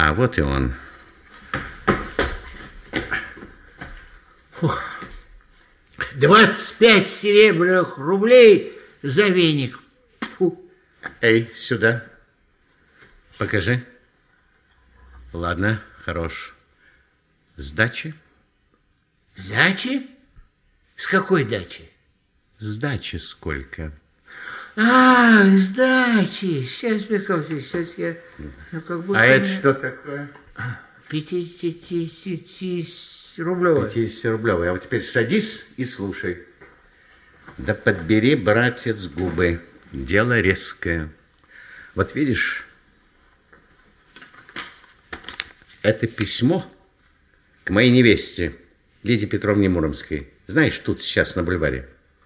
Да, вот и он. Фух. 25 серебряных рублей за веник. Фу. Эй, сюда. Покажи. Ладно, хорош. Сдачи? Сдачи? С какой дачи? Сдачи сколько? Сдачи. Сейчас, Михаил Васильевич, сейчас я... как будто это что такое? 50-рублевая. 50-рублевая. А вот теперь садись и слушай. Да подбери, братец, губы. Дело резкое. Вот видишь, это письмо к моей невесте, Лидии Петровне Муромской. Знаешь, тут сейчас на бульваре.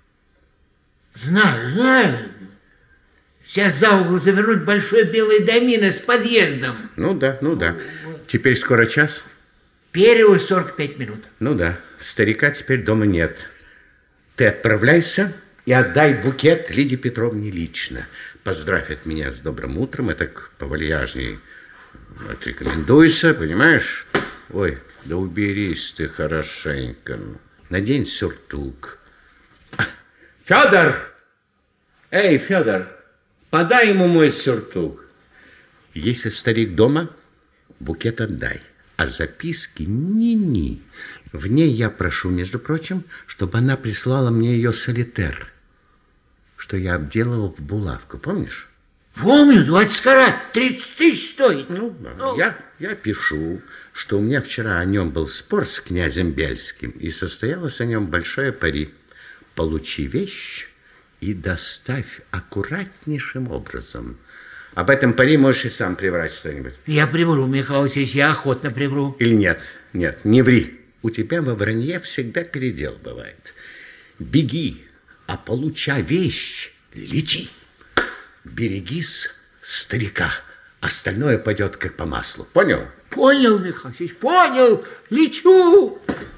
Знаю. Сейчас за угол завернуть большой белый домино с подъездом. Ну да. Теперь скоро час? Перево 45 минут. Ну да, старика теперь дома нет. Ты отправляйся и отдай букет Лидии Петровне лично. Поздравь от меня с добрым утром, это повальяжней. Отрекомендуйся, понимаешь? Ой, да уберись ты хорошенько. Надень сюртук. Федор! Эй, Федор, подай ему мой сюртук. Если старик дома, букет отдай. А записки ни-ни. В ней я прошу, между прочим, чтобы она прислала мне ее солитер, что я обделывал в булавку, помнишь? Помню, 20 карат, 30 тысяч стоит. Я пишу, что у меня вчера о нем был спор с князем Бельским, и состоялось о нем большое пари. Получи вещь и доставь аккуратнейшим образом. Об этом пари можешь и сам приврать что-нибудь. Я привру, Михаил Васильевич, я охотно привру. Или нет, не ври. У тебя во вранье всегда передел бывает. Беги, а получа вещь, лети. Берегись старика, остальное пойдет как по маслу. Понял? Понял, Михаил Васильевич, понял. Лечу.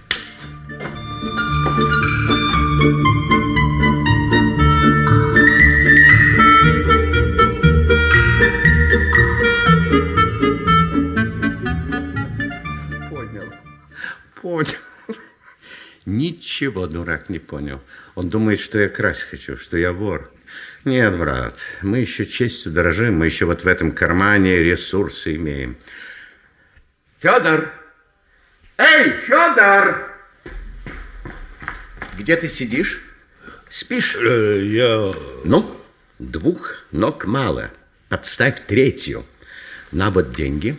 Понял. Ничего дурак не понял. Он думает, что я красть хочу, что я вор. Нет, брат, мы еще честью дорожим, мы еще вот в этом кармане ресурсы имеем. Федор! Эй, Федор! Где ты сидишь? Спишь? Я... Ну, 2 ног мало. Подставь 3. На вот деньги.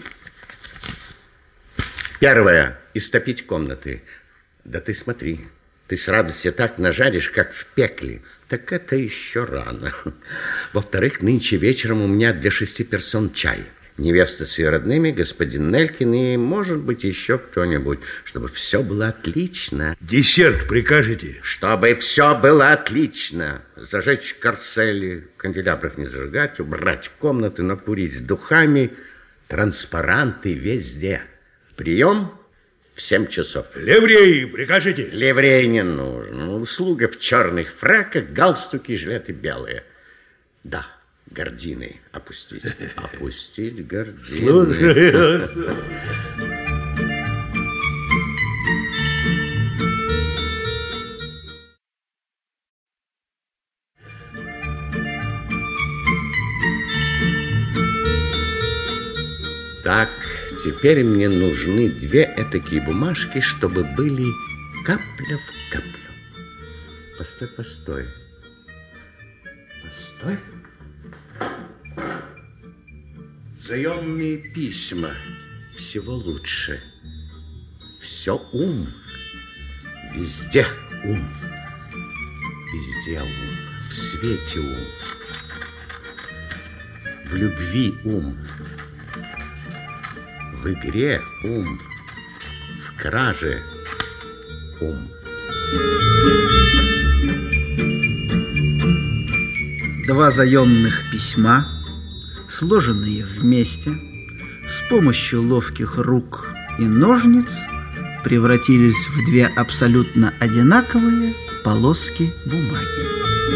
1. Истопить комнаты. Да ты смотри, ты с радостью так нажаришь, как в пекле. Так это еще рано. Во-вторых, нынче вечером у меня для 6 персон чай. Невеста с ее родными, господин Нелькин и, может быть, еще кто-нибудь, чтобы все было отлично. Десерт прикажете? Чтобы все было отлично. Зажечь корсели, канделябров не зажигать, убрать комнаты, накурить духами, транспаранты везде. Прием в 7 часов. Ливрей прикажете? Ливрей не нужен. Услуга в черных фраках, галстуки, жилеты белые. Да. Гардины опустить. Опустить гардины. Слушай. Так, теперь мне нужны 2 этакие бумажки, чтобы были капля в каплю. Постой, постой. Постой. Заемные письма. Всего лучше. Все ум. Везде ум. Везде ум. В свете ум. В любви ум. В игре ум. В краже ум. Два заемных письма, сложенные вместе, с помощью ловких рук и ножниц превратились в 2 абсолютно одинаковые полоски бумаги.